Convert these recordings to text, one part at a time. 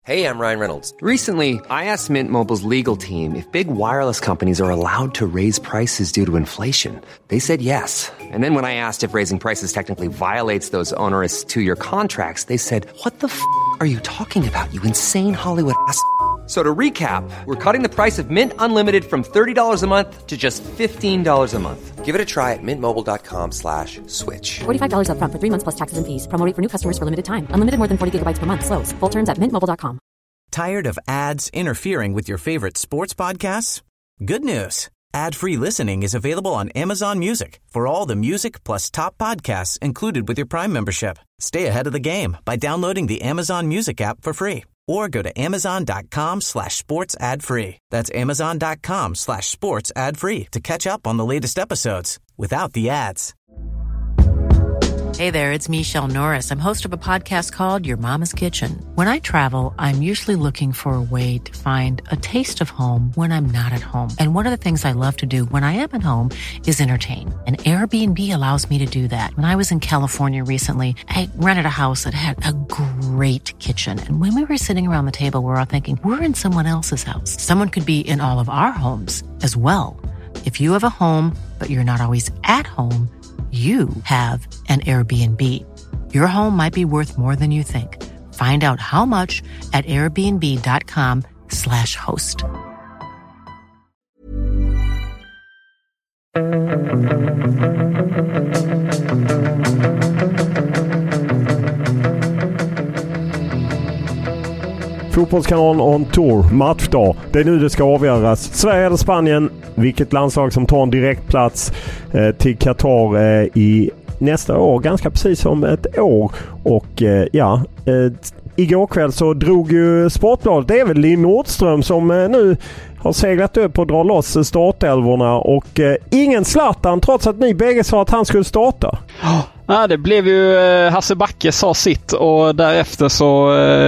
Hey, I'm Ryan Reynolds. Recently, I asked Mint Mobile's legal team if big wireless companies are allowed to raise prices due to inflation. They said yes. And then when I asked if raising prices technically violates those onerous two-year contracts, they said, "What the f*** are you talking about, you insane Hollywood ass?" So to recap, we're cutting the price of Mint Unlimited from $30 a month to just $15 a month. Give it a try at mintmobile.com/switch. $45 up front for 3 months plus taxes and fees. Promo rate for new customers for limited time. Unlimited more than 40 gigabytes per month. Slows full terms at mintmobile.com. Tired of ads interfering with your favorite sports podcasts? Good news. Ad-free listening is available on Amazon Music for all the music plus top podcasts included with your Prime membership. Stay ahead of the game by downloading the Amazon Music app for free or go to amazon.com/sports ad free. That's amazon.com/sports ad free to catch up on the latest episodes without the ads. Hey there, it's Michelle Norris. I'm host of a podcast called Your Mama's Kitchen. When I travel, I'm usually looking for a way to find a taste of home when I'm not at home. And one of the things I love to do when I am at home is entertain. And Airbnb allows me to do that. When I was in California recently, I rented a house that had a great kitchen. And when we were sitting around the table, we were all thinking, we're in someone else's house. Someone could be in all of our homes as well. If you have a home, but you're not always at home, you have an Airbnb. Your home might be worth more than you think. Find out how much at airbnb.com/host. Fotbollskanalen on tour, matchdag. Det är nu det ska avgöras. Sverige eller Spanien? Vilket landslag som tar en direktplats till Qatar i nästa år, ganska precis om ett år. Och igår kväll så drog ju Sportbladet, det är väl Linn Nordström som nu har seglat upp och drar loss startelvorna och ingen Zlatan trots att ni bägge sa att han skulle starta. Ja, det blev ju Hasse Backe sa sitt och därefter så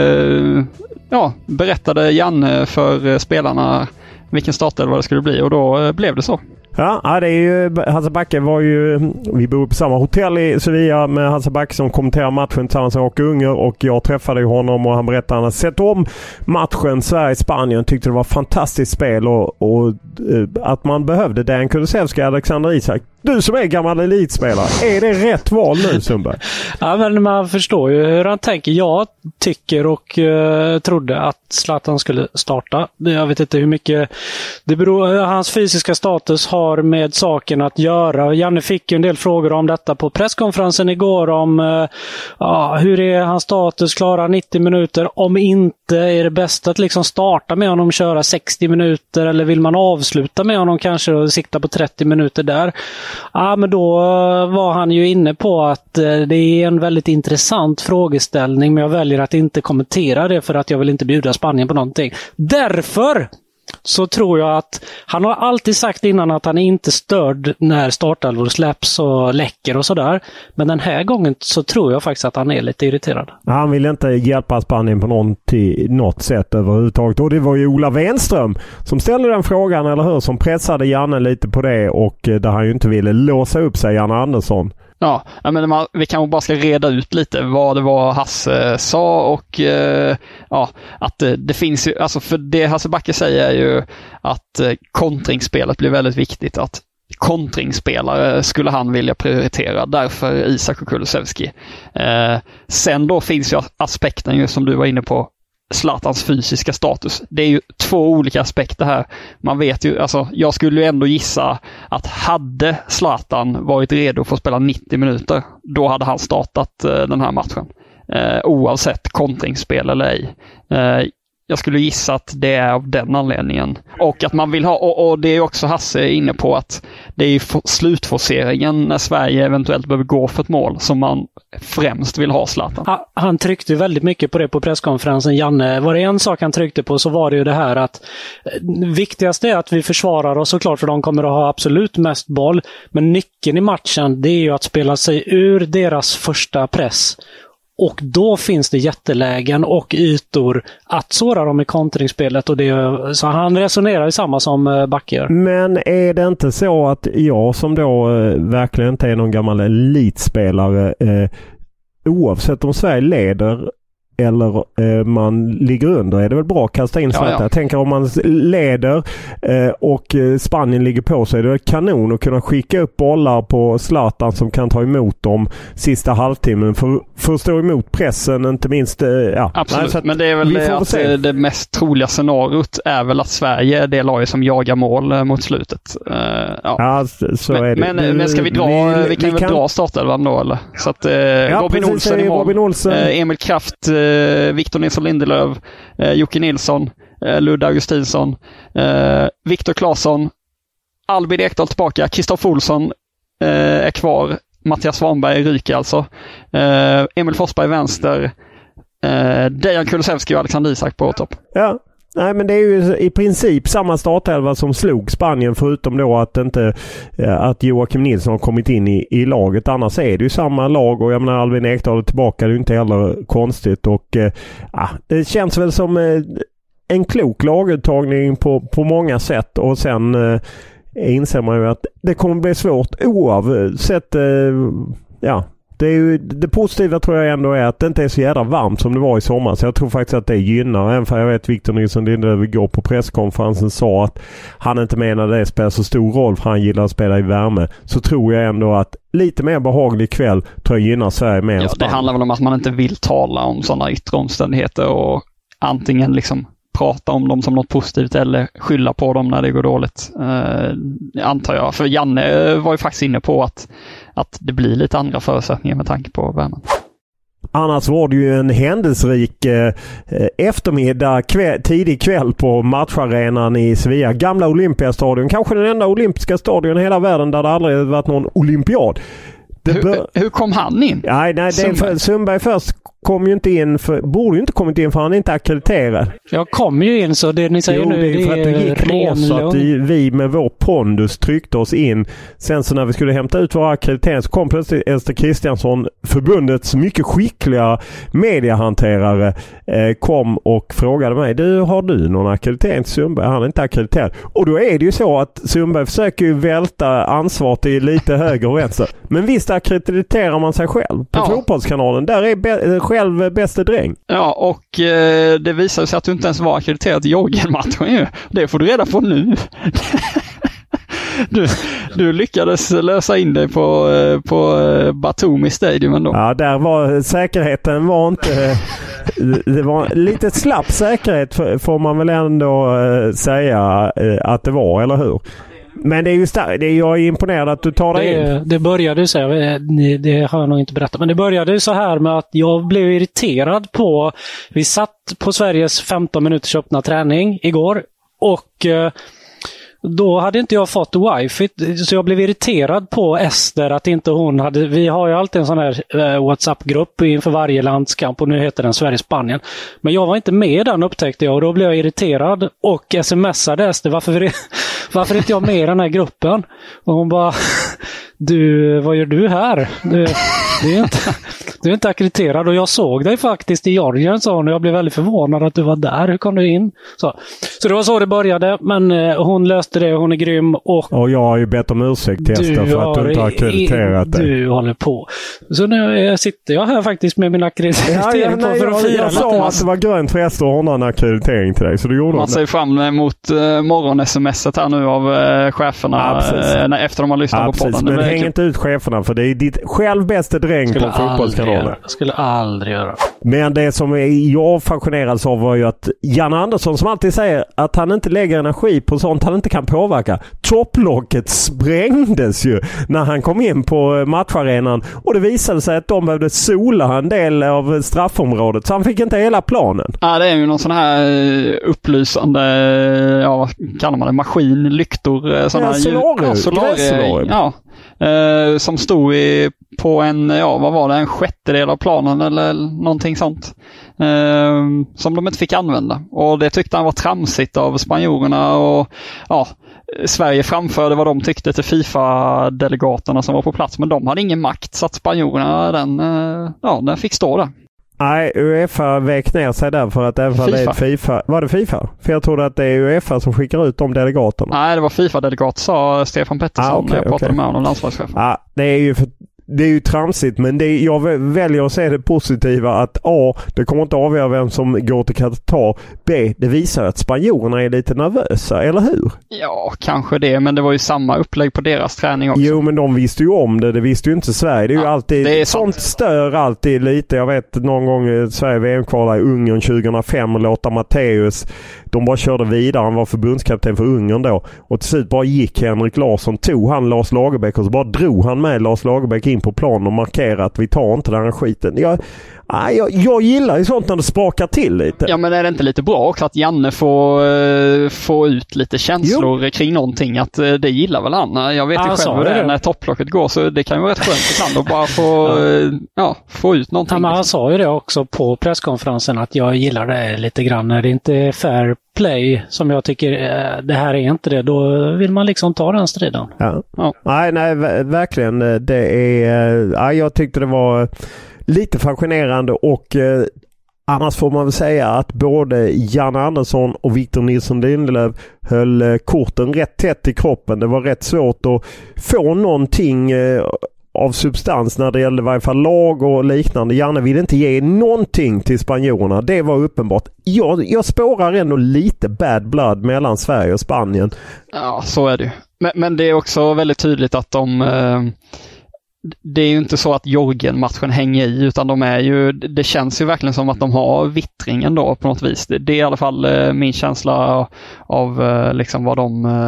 berättade Janne för spelarna vilken startelva det skulle bli och då blev det så. Ja, det är ju, Hasse Backe var ju, vi bor på samma hotell i Sevilla med Hasse Backe som kommenterar matchen tillsammans med Åke Unger och jag träffade honom och han berättade att han hade sett om matchen Sverige-Spanien, tyckte det var fantastiskt spel och att man behövde Dejan Kulusevski och Alexander Isak. Du som är gammal elitspelare, är det rätt val nu, Sundberg? Ja, men man förstår ju hur han tänker. Jag tycker och trodde att Zlatan skulle starta. Jag vet inte hur mycket det beror, hans fysiska status har med saken att göra. Janne fick ju en del frågor om detta på presskonferensen igår om hur är hans status, klara 90 minuter? Om inte, är det bäst att liksom starta med honom, köra 60 minuter eller vill man avsluta med honom kanske och sikta på 30 minuter där? Ja, men då var han ju inne på att det är en väldigt intressant frågeställning, men jag väljer att inte kommentera det för att jag vill inte bjuda Spanien på någonting. Därför så tror jag att han har alltid sagt innan att han är inte störd när startelvor släpps och läcker och sådär. Men den här gången så tror jag faktiskt att han är lite irriterad. Han vill inte hjälpa Spanien på något sätt överhuvudtaget. Och det var ju Ola Wenström som ställde den frågan, eller hur? Som pressade Janne lite på det och där han ju inte ville låsa upp sig, Janne Andersson. Ja, men vi kanske bara ska reda ut lite vad det var Hasse sa och att det finns ju, alltså för det Hasse Backe säger är ju att kontringsspelet blir väldigt viktigt, att kontringsspelare skulle han vilja prioritera, därför Isak och Kulusevski. Sen då finns ju aspekten ju som du var inne på, Zlatans fysiska status. Det är ju två olika aspekter här. Man vet ju, alltså jag skulle ju ändå gissa att hade Zlatan varit redo för att spela 90 minuter, då hade han startat den här matchen. Oavsett kontringsspel eller ej. Jag skulle gissa att det är av den anledningen. Och att man vill ha, och det är också Hasse inne på, att det är slutforceringen när Sverige eventuellt behöver gå för ett mål som man främst vill ha Zlatan. Han tryckte väldigt mycket på det på presskonferensen, Janne. Var det en sak han tryckte på så var det ju det här att viktigast är att vi försvarar oss, såklart, för de kommer att ha absolut mest boll. Men nyckeln i matchen, det är ju att spela sig ur deras första press. Och då finns det jättelägen och ytor att såra dem i kontringsspelet. Och så han resonerar ju samma som Backe. Men är det inte så att jag som då verkligen inte är någon gammal elitspelare, oavsett om Sverige leder eller man ligger under är det väl bra att kasta in Zlatan. Jag tänker om man leder och Spanien ligger på sig, det är kanon att kunna skicka upp bollar på Zlatan som kan ta emot dem sista halvtimmen för att stå emot pressen, inte minst. Absolut, nej, men det är väl det att det mest troliga scenariot är väl att Sverige är det laget som jagar mål mot slutet. Så är det. Men ska vi kan dra startelvan då eller? Så att Robin Olsen, Emil Kraft, Victor Nilsson Lindelöf, Jocke Nilsson, Ludde Augustinsson, Viktor Claesson, Albin Ekdal tillbaka, Kristoffer Olsson är kvar, Mattias Svanberg ryker alltså, Emil Forsberg vänster, Dejan Kulusevski och Alexander Isak på topp. Ja. Nej, men det är ju i princip samma startelva som slog Spanien, förutom då att Joakim Nilsson har kommit in i laget. Annars är det ju samma lag, och jag menar Albin Ekdal tillbaka, det är ju inte heller konstigt. Och det känns väl som en klok laguttagning på många sätt, och sen inser man ju att det kommer bli svårt oavsett. Det är ju det positiva, tror jag ändå, är att det inte är så jävla varmt som det var i sommar. Så jag tror faktiskt att det gynnar. Även för jag vet Victor Nilsson Lindelöf igår på presskonferensen sa att han inte menade det spelar så stor roll för han gillar att spela i värme. Så tror jag ändå att lite mer behaglig kväll tror jag gynnar Sverige mer än Spanien. Det handlar väl om att man inte vill tala om sådana yttre omständigheter och antingen liksom prata om dem som något positivt eller skylla på dem när det går dåligt, antar jag. För Janne var ju faktiskt inne på att det blir lite andra förutsättningar med tanke på värmen. Annars var det ju en händelserik eftermiddag, tidig kväll på matcharenan i Sevilla. Gamla Olympiastadion, kanske den enda olympiska stadion i hela världen där det aldrig varit någon olympiad. Hur kom han in? Nej, Sundberg först kom ju inte in, borde ju inte kommit in för han är inte akkrediterad. Jag kom ju in, så det ni säger nu det är för att du gick med så att vi med vår pondus tryckte oss in. Sen så när vi skulle hämta ut våra akkreditering så kom plötsligt Ester Kristiansson, förbundets mycket skickliga mediehanterare, kom och frågade mig: har du någon akkreditering till Sundberg? Han är inte akkrediterad. Och då är det ju så att Sundberg försöker ju välta ansvar till lite höger och vänster. Men visst akkrediterar man sig själv på Fotbollskanalen. Där är själv bästa dräng. Ja, och det visar sig att du inte ens var akkrediterad i Jorgen-matchen ju. Det får du reda på nu. Du lyckades lösa in dig på Batumi Stadium ändå. Ja, där var säkerheten var inte... Det var lite slapp säkerhet får man väl ändå säga att det var, eller hur? Men det är ju starkt. Jag är imponerad att du tar det in. Det började så här, det har jag nog inte berättat, men det började så här med att jag blev irriterad på... Vi satt på Sveriges 15 minuters öppna träning igår, och då hade inte jag fått wifi, så jag blev irriterad på Ester att inte hon hade... Vi har ju alltid en sån här WhatsApp-grupp inför varje landskamp, och nu heter den Sverige-Spanien. Men jag var inte med i den, upptäckte jag, och då blev jag irriterad och smsade Ester: varför är inte jag med i den här gruppen? Och hon bara: vad gör du här? Du är inte akkrediterad, och jag såg dig faktiskt i Georgien, sa hon, och jag blev väldigt förvånad att du var där. Hur kom du in? Så det var så det började, men hon löste det, och hon är grym. Och jag har ju bett om ursäkt till Ester för att du inte har akkrediterat dig. Du håller på. Så nu sitter jag här faktiskt med min akkreditering för att fira. Jag sa att det var grönt för Ester och hon har en akkreditering till dig, så du gjorde man ser fram emot morgon-smset här nu av cheferna efter de har lyssnat på podden. Men häng inte ut cheferna, för det är ditt själv bästa dräng på Fotbollskanalen. Jag skulle aldrig göra. Men det som jag fascinerades av var ju att Jan Andersson, som alltid säger att han inte lägger energi på sånt han inte kan påverka. Topplocket sprängdes ju när han kom in på matcharenan, och det visade sig att de behövde sola en del av straffområdet, så han fick inte hela planen. Ja, det är ju någon sån här upplysande, vad kallar man det, maskinlyktor, sådana solarium. Som stod på en sjättedel av planen eller någonting sånt, som de inte fick använda, och det tyckte han var tramsigt av spanjorerna, och Sverige framförde vad de tyckte till FIFA-delegaterna som var på plats, men de hade ingen makt, så att spanjorerna den fick stå där. Nej, UEFA väck ner sig där för att även det är FIFA. Var det FIFA? För jag trodde att det är UEFA som skickar ut de delegaterna. Nej, det var FIFA-delegat, sa Stefan Pettersson när jag pratade med honom, landslagschefen. Ja, det är ju för det är ju tramsigt, men jag väljer att se det positiva att A, det kommer inte avgöra vem som går till Qatar. B, det visar att spanjorerna är lite nervösa, eller hur? Ja, kanske det, men det var ju samma upplägg på deras träning också. Jo, men de visste ju om det visste ju inte Sverige. Det är ju alltid, det är sånt stör alltid lite. Jag vet någon gång Sverige VM-kvalade i Ungern 2005 och Lothar Matthäus, de bara körde vidare. Han var förbundskapten för Ungern då. Och till slut bara gick Henrik Larsson, tog han Lars Lagerbäck och så bara drog han med Lars Lagerbäck in på plan och markerade att vi tar inte den här skiten. Jag gillar ju sånt när det sprakar till lite. Ja, men är det inte lite bra också att Janne får ut lite känslor kring någonting? Att det gillar väl han? Jag vet ju själv hur det är när topplocket går, så det kan ju vara rätt skönt ibland att bara få ut någonting. Han sa ju det också på presskonferensen att jag gillar det lite grann. När det inte är fair play som jag tycker det här är inte det, då vill man liksom ta den striden. Ja. Nej, verkligen. Det är, jag tyckte det var lite fascinerande och annars får man väl säga att både Janne Andersson och Victor Nilsson Lindelöf höll korten rätt tätt i kroppen. Det var rätt svårt att få någonting av substans när det gällde i varje fall lag och liknande. Janne ville inte ge någonting till spanjorerna. Det var uppenbart. Jag spårar ändå lite bad blood mellan Sverige och Spanien. Ja, så är det ju. Men det är också väldigt tydligt att det är ju inte så att Jorgen-matchen hänger i, utan det känns ju verkligen som att de har vittringen då på något vis. Det är i alla fall min känsla av liksom vad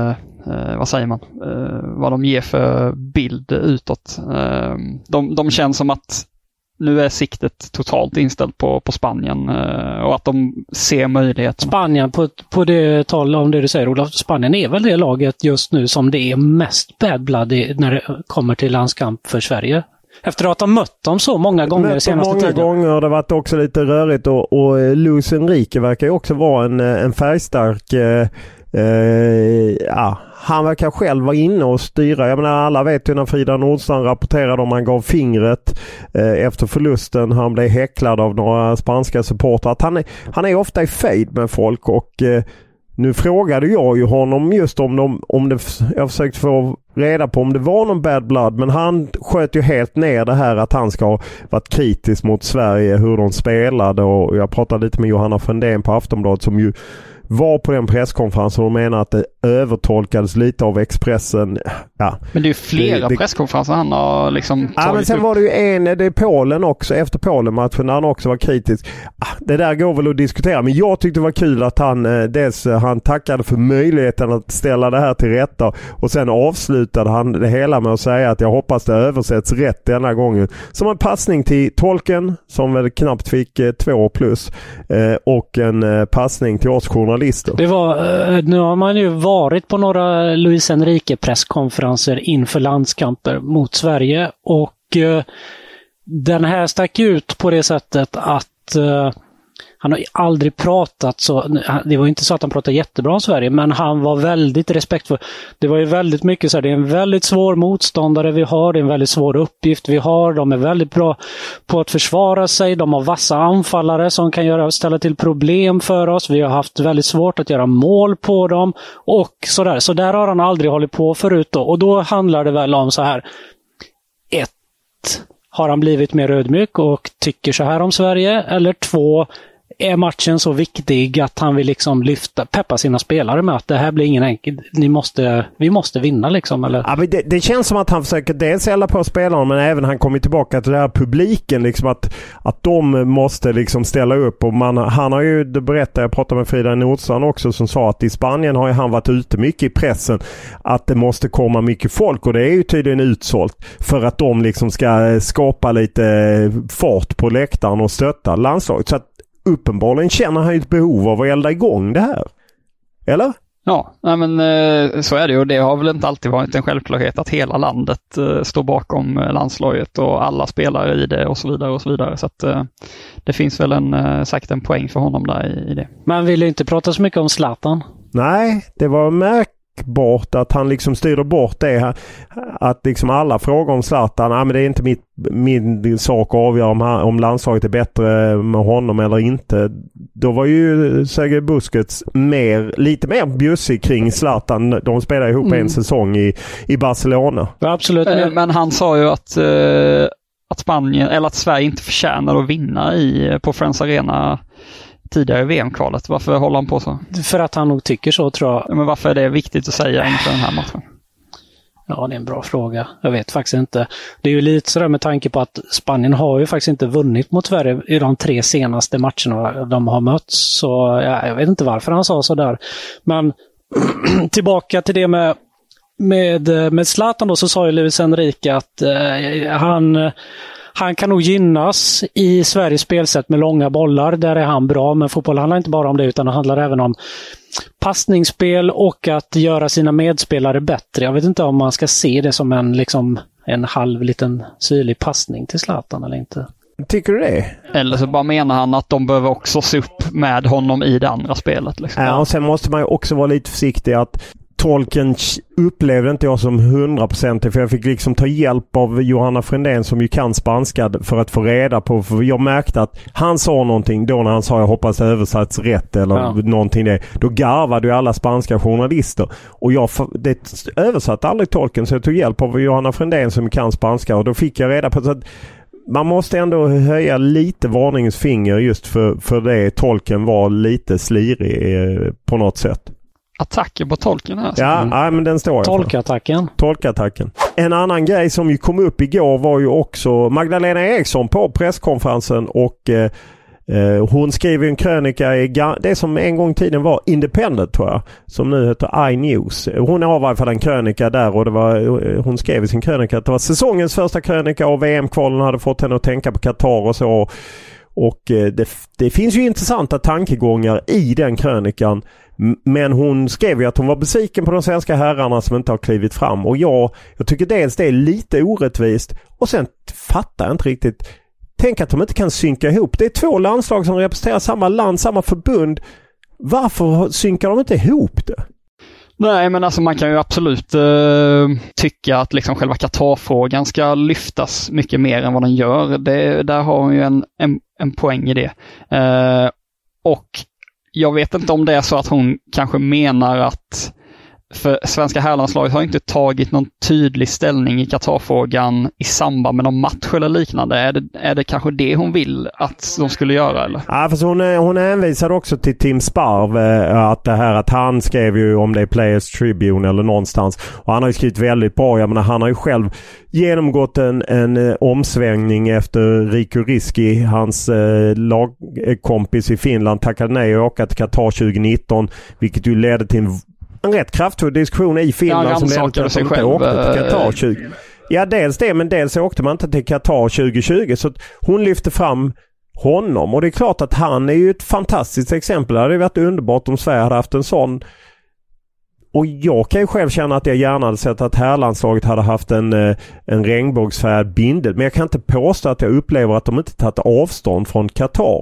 de ger för bild utåt. De känns som att nu är siktet totalt inställt på Spanien och att de ser möjligheten. Spanien, på det tal om det du säger, Olof, Spanien är väl det laget just nu som det är mest bad blood när det kommer till landskamp för Sverige. Efter att ha mött dem så många gånger senaste tiden. Många gånger, det har varit också lite rörigt och Luis Enrique verkar ju också vara en färgstark han verkar själv vara inne och styra. Jag menar, alla vet ju när Frida Nordstrand rapporterade om han gav fingret efter förlusten. Han blev häcklad av några spanska supportrar. Att han är ofta i fejd med folk och nu frågade jag ju honom just jag försökte få reda på om det var någon bad blood, men han sköt ju helt ner det här att han ska ha varit kritisk mot Sverige, hur de spelade, och jag pratade lite med Johanna Frändén på Aftonbladet som ju var på den presskonferensen och menar att det övertolkades lite av Expressen. Ja. Men det är ju flera presskonferenser han har liksom tagit men sen upp. Var det ju det är Polen också, efter Polen-matchen när han också var kritisk. Det där går väl att diskutera, men jag tyckte det var kul att han tackade för möjligheten att ställa det här till rätta, och sen avslutade han det hela med att säga att jag hoppas det översätts rätt denna gången. Som en passning till tolken som väl knappt fick 2+, och en passning till oss journalister. Nu har man ju varit på några Luis Enrique presskonferenser inför landskamper mot Sverige, och den här stack ut på det sättet att han har aldrig pratat så. Det var inte så att han pratade jättebra om Sverige, men han var väldigt respektfull. Det var ju väldigt mycket så här, det är en väldigt svår motståndare vi har, det är en väldigt svår uppgift vi har. De är väldigt bra på att försvara sig, de har vassa anfallare som kan ställa till problem för oss. Vi har haft väldigt svårt att göra mål på dem och sådär. Så där har han aldrig hållit på förut då. Och då handlar det väl om så här: 1. Har han blivit mer ödmjuk och tycker så här om Sverige? Eller 2. Är matchen så viktig att han vill liksom peppa sina spelare med att det här blir ingen enkel, vi måste vinna liksom, eller? Ja, men det känns som att han försöker dels hälla på spelarna, men även han kommer tillbaka till den här publiken liksom, att de måste liksom ställa upp, och han har ju, det berättade jag pratade med Frida Nordstrand också, som sa att i Spanien har ju han varit ute mycket i pressen att det måste komma mycket folk, och det är ju tydligen utsålt för att de liksom ska skapa lite fart på läktaren och stötta landslaget. Så att uppenbarligen känner han ett behov av att elda igång det här. Eller? Ja, men så är det ju. Det har väl inte alltid varit en självklarhet att hela landet står bakom landslaget och alla spelare i det och så vidare och så vidare. Så att det finns väl säkert en poäng för honom där i det. Man vill inte prata så mycket om Zlatan. Nej, det var bort, att han liksom styrde bort det, att liksom alla frågor om Zlatan, men det är inte min sak att avgöra om landslaget är bättre med honom eller inte. Då var ju Sergej Busquets lite mer bjussig kring Zlatan. De spelade ihop en säsong i Barcelona. Ja, absolut. Men han sa ju att Spanien, eller att Sverige inte förtjänar att vinna på Friends Arena tidigare i VM-kvalet. Varför håller han på så? För att han nog tycker så, tror jag. Men varför är det viktigt att säga inför den här matchen? Ja, det är en bra fråga. Jag vet faktiskt inte. Det är ju lite sådär med tanke på att Spanien har ju faktiskt inte vunnit mot Sverige i de 3 senaste matcherna de har mötts. Så jag vet inte varför han sa så där. Men tillbaka till det med Zlatan då, så sa ju Luis Enrique att han kan nog gynnas i Sveriges spelsätt med långa bollar. Där är han bra, men fotboll handlar inte bara om det, utan det handlar även om passningsspel och att göra sina medspelare bättre. Jag vet inte om man ska se det som en halv liten syrlig passning till Zlatan eller inte. Tycker du det? Eller så bara menar han att de behöver också se upp med honom i det andra spelet. Liksom. Ja, och sen måste man ju också vara lite försiktig att tolken upplevde inte jag som 100%, för jag fick liksom ta hjälp av Johanna Frändén som ju kan spanska för att få reda på, för jag märkte att han sa någonting då när han sa jag hoppas översatts rätt eller någonting det. Då garvade ju alla spanska journalister och det översatte aldrig tolken, så jag tog hjälp av Johanna Frändén som kan spanska och då fick jag reda på så att man måste ändå höja lite varningens finger just för det tolken var lite slirig på något sätt. Attacker på tolken här. Ja, men den står Tolkattacken. En annan grej som ju kom upp igår var ju också Magdalena Eriksson på presskonferensen och hon skrev en krönika i det som en gång i tiden var Independent, tror jag, som nu heter iNews. Hon har i varje fall en krönika där och hon skrev i sin krönika att det var säsongens första krönika och VM-kvalen hade fått henne att tänka på Qatar och så. Och det finns ju intressanta tankegångar i den krönikan. Men hon skrev ju att hon var besviken på de svenska herrarna som inte har klivit fram. Och jag tycker dels det är lite orättvist. Och sen fattar jag inte riktigt. Tänk att de inte kan synka ihop. Det är 2 landslag som representerar samma land, samma förbund. Varför synkar de inte ihop det? Nej, men alltså man kan ju absolut tycka att liksom själva Qatar-frågan ska lyftas mycket mer än vad den gör. Där har hon ju en poäng i det. Och jag vet inte om det är så att hon kanske menar att för svenska herrlandslaget har inte tagit någon tydlig ställning i Qatar-frågan i samband med någon match eller liknande. Är det kanske det hon vill att de skulle göra, eller? Ja, fast hon hänvisar också till Tim Sparv att han skrev ju om det i Players Tribune eller någonstans. Och han har ju skrivit väldigt bra. Jag menar, han har ju själv genomgått en omsvängning efter Riku Riski, hans lagkompis i Finland, tackade nej och åka till Qatar 2019, vilket ju ledde till en rätt kraftfull diskussion i Finland som ledde till att de inte åkte till Qatar 20. Ja, dels det, men dels åkte man inte till Qatar 2020, så hon lyfte fram honom och det är klart att han är ju ett fantastiskt exempel. Det hade varit underbart om Sverige hade haft en sån. Och jag kan ju själv känna att jag gärna hade sett att herrlandslaget hade haft en regnbågsfärd bindel. Men jag kan inte påstå att jag upplever att de inte tagit avstånd från Qatar.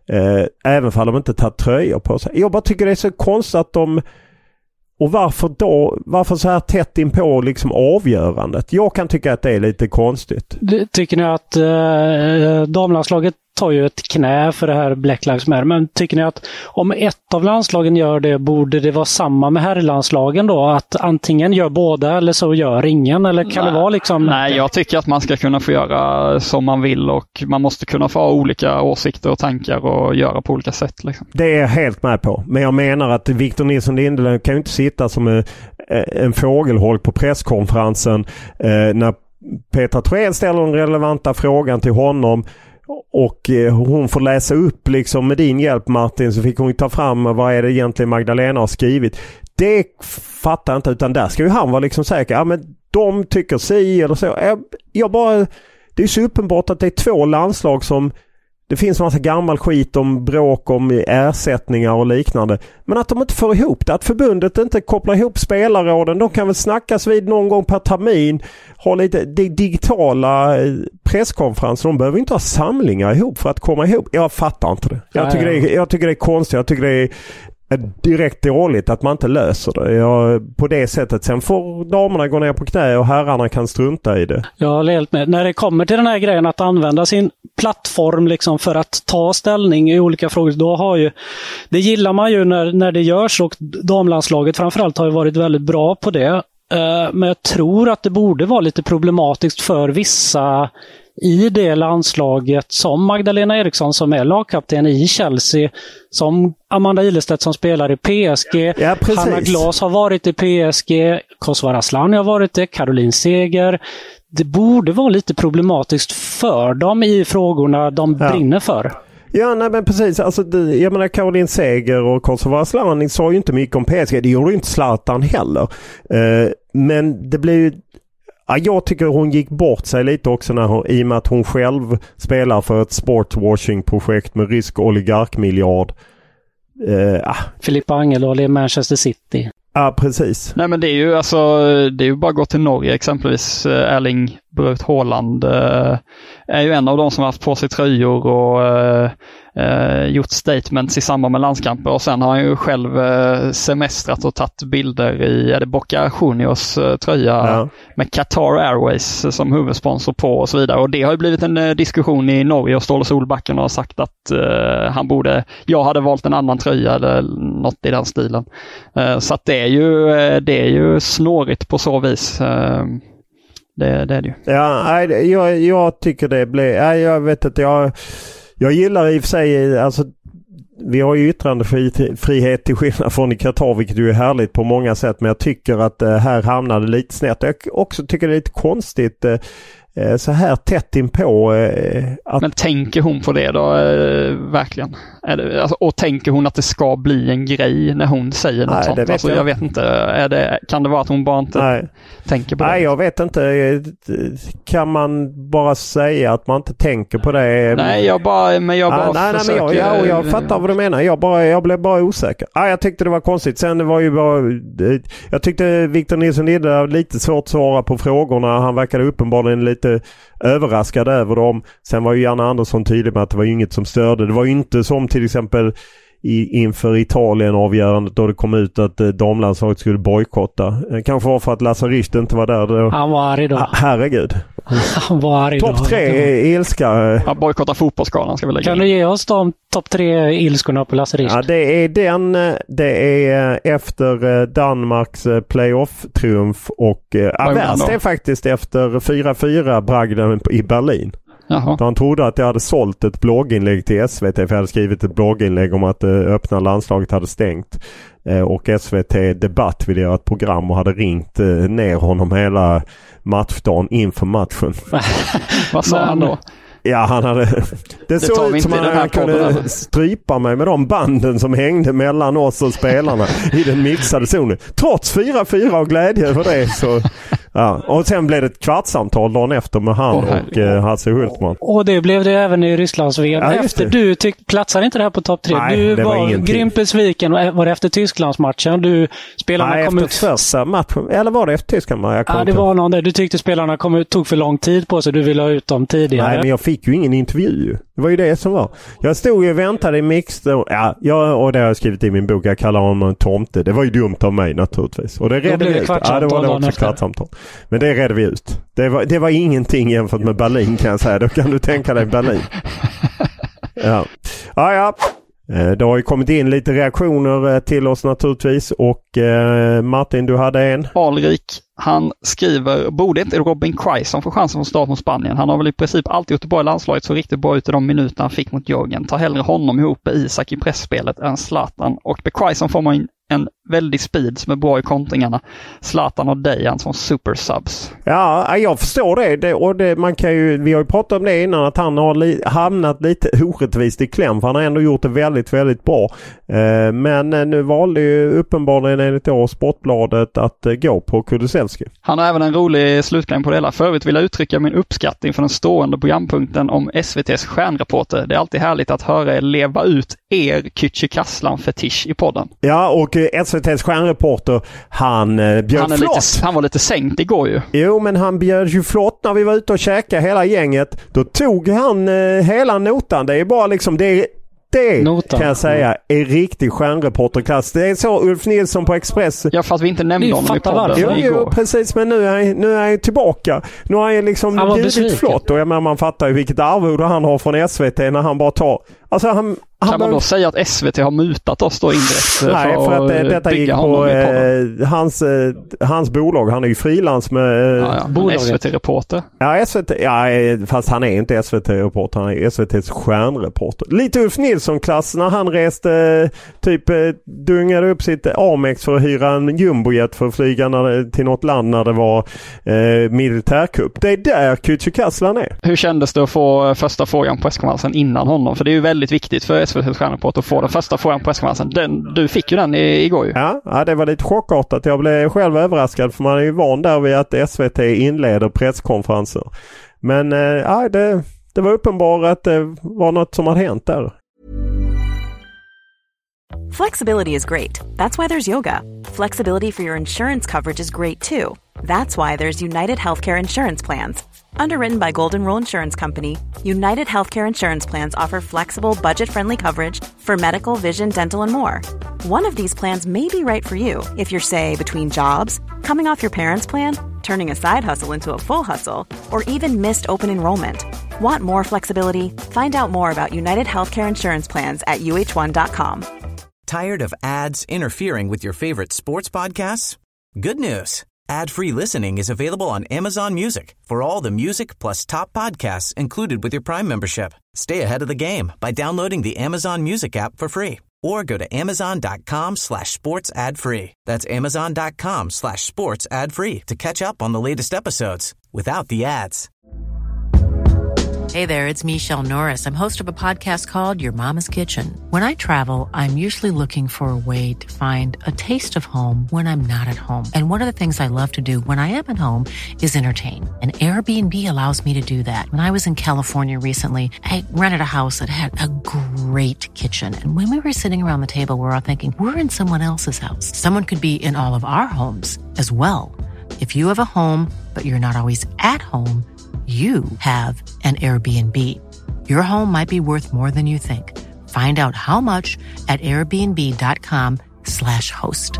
Även för att de inte tagit tröjor på sig. Jag bara tycker det är så konstigt att de... Och varför så här tätt in på liksom avgörandet? Jag kan tycka att det är lite konstigt. Tycker ni att damlandslaget tar ju ett knä för det här Black Lives Matter, men tycker ni att om ett av landslagen gör det, borde det vara samma med herrlandslagen då? Att antingen gör båda eller så gör ingen? Eller kan det vara liksom... Nej, jag tycker att man ska kunna få göra som man vill och man måste kunna få ha olika åsikter och tankar och göra på olika sätt. Liksom. Det är jag helt med på. Men jag menar att Victor Nilsson Lindelöf kan ju inte sitta som en fågelholk på presskonferensen när Petra Thorén ställer den relevanta frågan till honom. Och hon får läsa upp liksom med din hjälp, Martin, så fick hon ta fram vad är det egentligen Magdalena har skrivit. Det fattar jag inte, utan där ska ju han vara liksom säker. Ja, men de tycker si eller så. Det är så uppenbart att det är 2 landslag som det finns en massa gammal skit om bråk om ersättningar och liknande. Men att de inte får ihop det. Att förbundet inte kopplar ihop spelarråden. De kan väl snackas vid någon gång per termin. Ha lite digitala presskonferenser. De behöver inte ha samlingar ihop för att komma ihop. Jag fattar inte det. Jag tycker det är konstigt. Jag tycker det är direkt dåligt att man inte löser det på det sättet. Sen får damerna gå ner på knä och herrarna kan strunta i det. Jag håller helt med. När det kommer till den här grejen att använda sin plattform liksom för att ta ställning i olika frågor, då det gillar man ju när det görs, och damlandslaget framförallt har ju varit väldigt bra på det. Men jag tror att det borde vara lite problematiskt för vissa i det landslaget, som Magdalena Eriksson som är lagkapten i Chelsea, som Amanda Ilestedt som spelar i PSG, Hanna Glas har varit i PSG, Kosovare Asllani har varit det, Caroline Seger. Det borde vara lite problematiskt för dem i frågorna de brinner för. Ja, nej men precis. Alltså, jag menar Caroline Seger och Kosovare Asllani sa ju inte mycket om PSG. Det gjorde ju inte Zlatan heller. Men det blev ju... Ja, jag tycker hon gick bort sig lite också i och med att hon själv spelar för ett sportwashing-projekt med rysk oligarkmiljard. Filippa Angelål i Manchester City. Ja, precis. Nej, men det är ju bara att gå till Norge exempelvis. Erling Braut Haaland är ju en av de som har haft på sig tröjor och gjort statements i samband med landskamper, och sen har han ju själv semestrat och tagit bilder i Boca Juniors tröja med Qatar Airways som huvudsponsor på och så vidare, och det har ju blivit en diskussion i Norge, och Ståle Solbacken har sagt att jag hade valt en annan tröja eller något i den stilen, så att det är ju snårigt på så vis. Det är det ju. Ja, jag tycker det blir... Jag vet att jag gillar i och för sig... Alltså, vi har ju yttrandefrihet till skillnad från i Qatar, vilket ju är härligt på många sätt. Men jag tycker att här hamnade lite snett. Jag också tycker det är lite konstigt så här tätt inpå. Men tänker hon på det då verkligen? Och tänker hon att det ska bli en grej när hon säger något sånt? Alltså, jag vet inte. Kan det vara att hon bara inte tänker på det? Nej, jag vet inte. Kan man bara säga att man inte tänker på det? Nej, jag försöker... Jag fattar vad du menar. Jag blev bara osäker. Jag tyckte det var konstigt. Sen det var ju bara... Jag tyckte Victor Nilsson Lidde hade lite svårt att svara på frågorna. Han verkade uppenbarligen lite överraskad över dem. Sen var ju Janne Andersson tydlig med att det var inget som störde. Det var ju inte som till exempel inför Italien avgörandet då det kom ut att damlandslaget skulle bojkotta. Kanske var för att Lazarist inte var där. Han var arg då. Herregud. Han var arg då. Topp 3 ilska. Ja, bojkotta fotbollsskalan ska vi lägga. Kan du ge oss de topp 3 ilskorna på Lazarist? Ja, det är efter Danmarks playoff-triumf och värst är faktiskt efter 4-4 bragden i Berlin. Jaha. Han trodde att jag hade sålt ett blogginlägg till SVT, för jag hade skrivit ett blogginlägg om att öppna landslaget hade stängt. Och SVT Debatt ville göra ett program och hade ringt ner honom hela matchdagen inför matchen. Vad sa han då? Ja, han hade... Det såg ut som att han kunde strypa mig med de banden som hängde mellan oss och spelarna i den mixade zonen. Trots 4-4 och glädje över det så... Ja. Och sen blev det ett kvartssamtal dagen efter med han och Hasse Hultman. Och det blev det även i Rysslands VM. Ja, efter du platsar inte det här på topp 3. Nej, du det var grymt besviken. Var det efter Tysklandsmatchen? Spelarna kom ut första matchen. Eller var det efter Tyskland? Ja, det var någon där. Du tyckte spelarna tog för lång tid på sig. Du ville ha ut dem tidigare. Nej, men jag fick ju ingen intervju. Det var ju det som var. Jag stod ju och väntade i mixed. Och det har jag skrivit i min bok. Jag kallar honom en tomte. Det var ju dumt av mig naturligtvis. Och det redde vi ut. Ja, det var det också kvartssamtal. Men det redde vi ut. Det var ingenting jämfört med Berlin, kan jag säga. Då kan du tänka dig Berlin. Ja. Det har ju kommit in lite reaktioner till oss naturligtvis. Och Martin, du hade en. Alrik, han skriver: borde inte Robin Quaison få chansen från start mot Spanien? Han har väl i princip alltid gjort det bra i landslaget, så riktigt bra ut i de minuter han fick mot Jörgen. Ta hellre honom ihop med Isak i pressspelet än Zlatan. Och med Quaison får man en väldig speed som är bra i kontringarna. Zlatan och Dejan som super subs. Ja, jag förstår det. Och man kan ju, vi har ju pratat om det innan, att han har hamnat lite orättvist i kläm. För han har ändå gjort det väldigt, väldigt bra. Men nu valde ju uppenbarligen enligt Sportbladet att gå på Kulusevski. Han har även en rolig slutkläm på det hela. För övrigt vill jag uttrycka min uppskattning för den stående programpunkten om SVT:s stjärnreporter. Det är alltid härligt att höra er leva ut er Kücükaslan-fetisch i podden. Ja, och SVT:s stjärnreporter, han bjöd flott. Han var lite sänkt igår ju. Jo, men han bjöd ju flott när vi var ute och käkade hela gänget. Då tog han hela notan. Det är bara liksom, det Det Notan. kan jag säga är riktig stjärnreporterklass. Det är så Ulf Nilsson på Express. Ja, för att vi inte nämnde honom i podden Jo, precis. Men nu är han tillbaka. Nu har han liksom blivit flott. Och man fattar ju vilket arvode han har från SVT när han bara tar... Alltså kan man då säga att SVT har mutat oss då indirekt? Nej, för att detta gick på hans bolag. Han är ju frilans med SVT-reporter. Ja, SVT. Ja, fast han är inte SVT-reporter. Han är SVTs stjärnreporter. Lite Ulf Nilsson-klass när han reste dungade upp sitt Amex för att hyra en jumbojet för att flyga till något land när det var militärkupp. Det är där Kücükaslan är. Hur kändes det att få första frågan på presskonferensen innan honom? För det är ju väldigt viktigt för SVTs stjärnreporter att få den första frågan på presskonferensen. Du fick ju den igår ju. Ja, det var lite chockartat. Jag blev själv överraskad för man är ju van där vid att SVT inleder presskonferenser. Men det var uppenbart att det var något som hade hänt där. Flexibility is great. That's why there's yoga. Flexibility for your insurance coverage is great too. That's why there's United Healthcare Insurance Plans. Underwritten by Golden Rule Insurance Company, United Healthcare Insurance Plans offer flexible, budget-friendly coverage for medical, vision, dental, and more. One of these plans may be right for you if you're, say, between jobs, coming off your parents' plan, turning a side hustle into a full hustle, or even missed open enrollment. Want more flexibility? Find out more about United Healthcare Insurance Plans at uh1.com. Tired of ads interfering with your favorite sports podcasts? Good news. Ad-free listening is available on Amazon Music for all the music plus top podcasts included with your Prime membership. Stay ahead of the game by downloading the Amazon Music app for free or go to amazon.com/sports ad free. That's amazon.com/sports ad free to catch up on the latest episodes without the ads. Hey there, it's Michelle Norris. I'm host of a podcast called Your Mama's Kitchen. When I travel, I'm usually looking for a way to find a taste of home when I'm not at home. And one of the things I love to do when I am at home is entertain. And Airbnb allows me to do that. When I was in California recently, I rented a house that had a great kitchen. And when we were sitting around the table, we were all thinking, we're in someone else's house. Someone could be in all of our homes as well. If you have a home, but you're not always at home, you have an Airbnb. Your home might be worth more than you think. Find out how much at airbnb.com/host.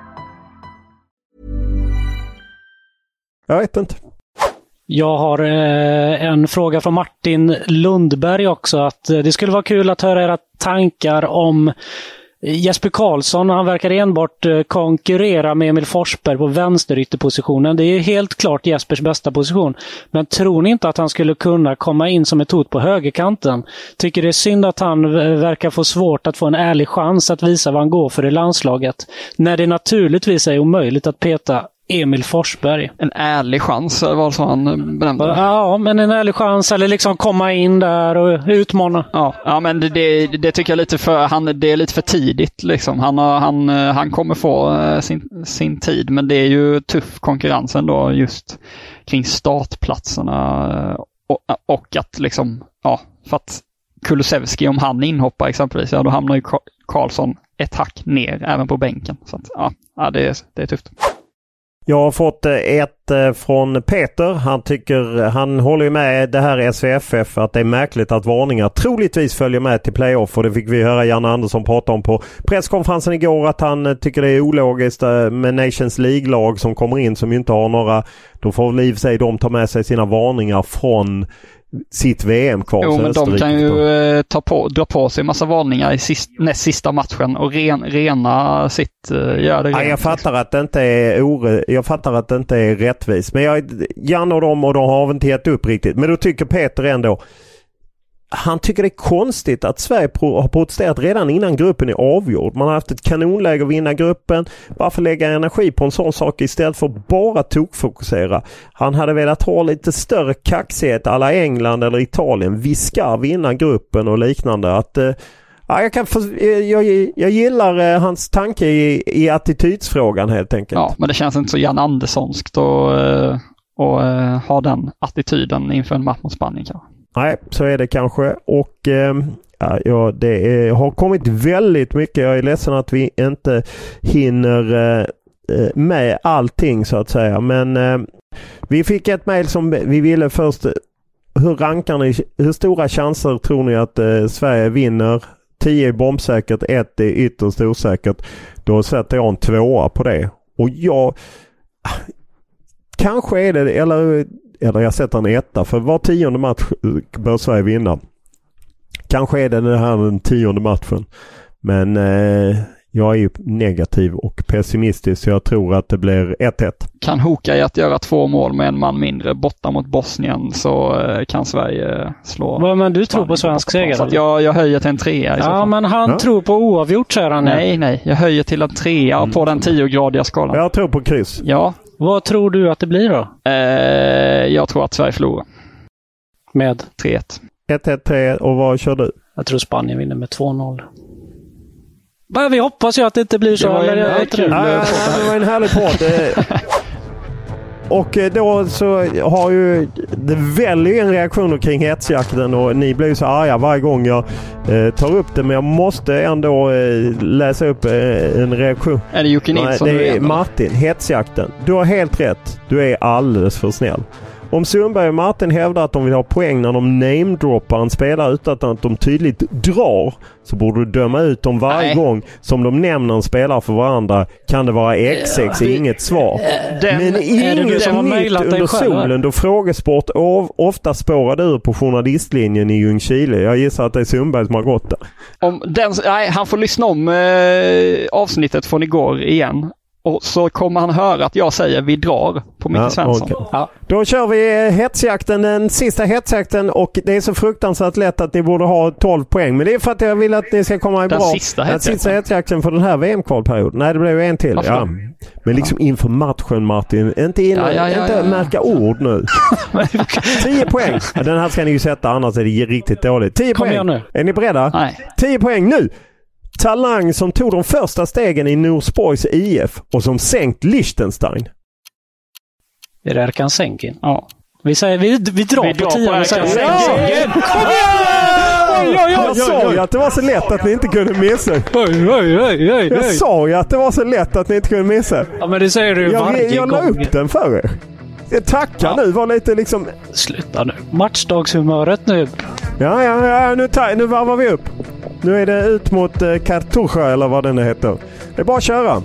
Jag vet inte. Jag har en fråga från Martin Lundberg också. Att det skulle vara kul att höra era tankar om Jesper Karlsson. Han verkar enbart konkurrera med Emil Forsberg på vänsterytterpositionen. Det är helt klart Jespers bästa position. Men tror ni inte att han skulle kunna komma in som ett hot på högerkanten? Tycker det är synd att han verkar få svårt att få en ärlig chans att visa vad han går för i landslaget. När det naturligtvis är omöjligt att peta Emil Forsberg. En ärlig chans, var det så han benämnde det? Ja, men en ärlig chans eller liksom komma in där och utmana. Ja, men det tycker jag lite det är lite för tidigt liksom. Han kommer få sin tid, men det är ju tuff konkurrensen då just kring startplatserna och att liksom, för att Kulusevski, om han inhoppar exempelvis, då hamnar ju Karlsson ett hack ner även på bänken. Så att, det är tufft. Jag har fått ett från Peter. Han håller ju med det här SVFF att det är märkligt att varningar troligtvis följer med till playoff, och det fick vi höra Janne Andersson prata om på presskonferensen igår, att han tycker det är ologiskt med Nations League-lag som kommer in som inte har några, då får liv sig de ta med sig sina varningar från sitt VM-kval. Jo, men de kan ju dra på sig en massa varningar i näst sista matchen och rena sitt gör det rent. Jag fattar att det inte är rättvist. Men Jan och de har inte gett upp riktigt. Men då tycker Peter ändå, han tycker det är konstigt att Sverige har protesterat redan innan gruppen är avgjord. Man har haft ett kanonläge att vinna gruppen. Varför lägga energi på en sån sak istället för att bara tokfokusera? Han hade velat ha lite större kaxighet alla England eller Italien. Vi ska vinna gruppen och liknande. Att, jag gillar hans tanke i attitydsfrågan helt enkelt. Ja, men det känns inte så Jan Anderssonskt att ha den attityden inför en match mot Spanien kanske. Nej, så är det kanske. Och det har kommit väldigt mycket. Jag är ledsen att vi inte hinner med allting så att säga. Men vi fick ett mejl som vi ville först. Hur rankar ni? Hur stora chanser tror ni att Sverige vinner 10 är bombsäkert, 1 är ytterst osäkert. Då sätter jag en 2 på det. Och jag... Kanske är det... Eller jag sätter en 1, för var 10:e match bör Sverige vinna. Kanske är det här den 10:e matchen. Men jag är ju negativ och pessimistisk, så jag tror att det blir 1-1. Kan hoka i att göra 2 mål med en man mindre borta mot Bosnien, så kan Sverige slå. Men du tror på svensk seger? Så jag höjer till en 3 i så fall. Men han tror på oavgjort, säger han. Nej. Jag höjer till en 3 på den 10-gradiga skalan. Jag tror på kryss. Ja. Vad tror du att det blir då? Jag tror att Sverige förlorar. Med? 3-1. 1-1-3, och vad kör du? Jag tror Spanien vinner med 2-0. Vi hoppas ju att det inte blir så. Det var en härlig podd. Och då så har ju det väldigt en reaktion kring hetsjakten, och ni blir ju så arga varje gång jag tar upp det, men jag måste ändå läsa upp en reaktion. Är det Jocke Nilsson? Det är Martin, hetsjakten. Du har helt rätt. Du är alldeles för snäll. Om Sundberg och Martin hävdar att de vill ha poäng när de namedroppar en spelare utan att de tydligt drar, så borde du döma ut dem varje gång som de nämner en spelare för varandra. Kan det vara XX? Inget svar. Men inget som nytt under solen, då frågesport ofta spårade ur på journalistlinjen i Ljungskile. Jag gissar att det är Sundberg som har gått där. Han får lyssna om avsnittet från igår igen. Och så kommer han höra att jag säger vi drar på Micke Svensson. Okay. Ja. Då kör vi hetsjakten, den sista hetsjakten, och det är så fruktansvärt lätt att ni borde ha 12 poäng. Men det är för att jag vill att ni ska komma i bra. Den sista hetsjakten för den här VM-kvalperioden. Nej, det blev en till. Ja. Men liksom inför matchen, Martin. Inte märka ord nu. 10 poäng. Den här ska ni ju sätta, annars är det riktigt dåligt. 10 poäng. Nu. Är ni beredda? Nej. 10 poäng nu. Talang som tog de första stegen i Norsborgs IF och som sänkt Liechtenstein. Är det Erkan Senkin? Ja. Vi säger vi drar på 10 och säger Senkin. Jag sa ju att det var så lätt att ni inte kunde missa. Jag sa ju att det var så lätt att ni inte kunde missa. Ja, men det säger du varje gång. Jag la upp den för er. Jag tackar nu, var lite liksom... Sluta nu. Matchdagshumöret nu. Ja, nu varvar vi upp. Nu är det ut mot Kartucha eller vad den heter. Det är bara att köra.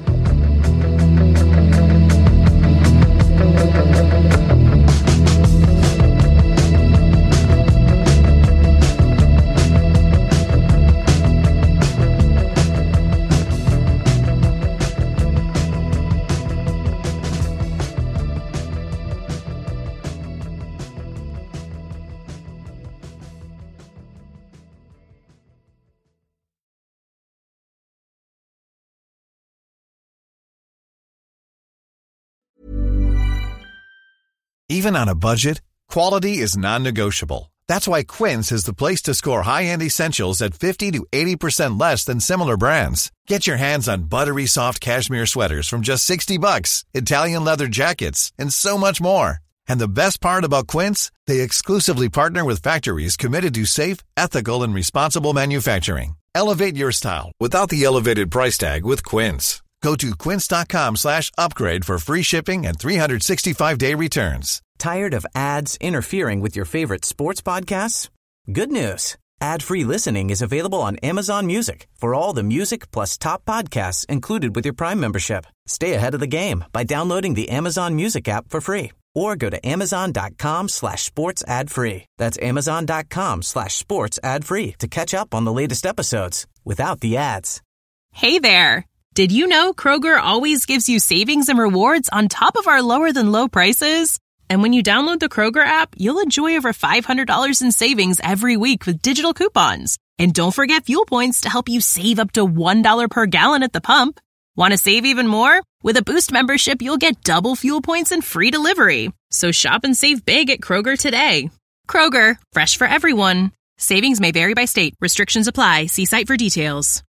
Even on a budget, quality is non-negotiable. That's why Quince is the place to score high-end essentials at 50 to 80% less than similar brands. Get your hands on buttery soft cashmere sweaters from just $60, Italian leather jackets, and so much more. And the best part about Quince, they exclusively partner with factories committed to safe, ethical, and responsible manufacturing. Elevate your style without the elevated price tag with Quince. Go to quince.com/upgrade for free shipping and 365-day returns. Tired of ads interfering with your favorite sports podcasts? Good news. Ad-free listening is available on Amazon Music for all the music plus top podcasts included with your Prime membership. Stay ahead of the game by downloading the Amazon Music app for free or go to amazon.com/sports ad free. That's amazon.com/sports ad free to catch up on the latest episodes without the ads. Hey there. Did you know Kroger always gives you savings and rewards on top of our lower than low prices? And when you download the Kroger app, you'll enjoy over $500 in savings every week with digital coupons. And don't forget fuel points to help you save up to $1 per gallon at the pump. Want to save even more? With a Boost membership, you'll get double fuel points and free delivery. So shop and save big at Kroger today. Kroger, fresh for everyone. Savings may vary by state. Restrictions apply. See site for details.